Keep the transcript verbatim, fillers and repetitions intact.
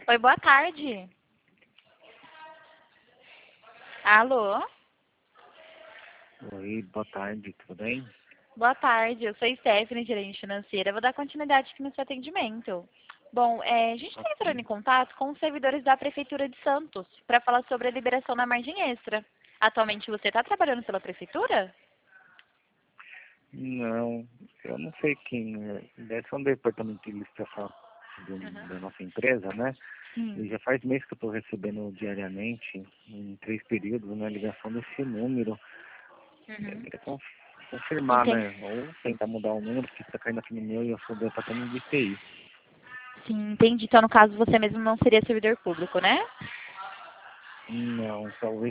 Oi, boa tarde. Alô? Oi, boa tarde, tudo bem? Boa tarde, eu sou Stephanie, gerente financeira. Vou dar continuidade aqui no seu atendimento. Bom, é, a gente está entrando em Ok. contato com os servidores da Prefeitura de Santos para falar sobre a liberação da margem extra. Atualmente você está trabalhando pela Prefeitura? Não, eu não sei quem é. Deve ser um departamento de licitação do- Uhum. da nossa empresa, né? Sim. E já faz mês que eu estou recebendo diariamente, em três períodos, né, ligação desse número. Eu Uhum. queria conf- confirmar, Entendi. né? Ou tentar mudar o número, porque está caindo aqui no meu e eu sou do departamento de T I. Sim, entendi. Então, no caso, você mesmo não seria servidor público, né? Não, talvez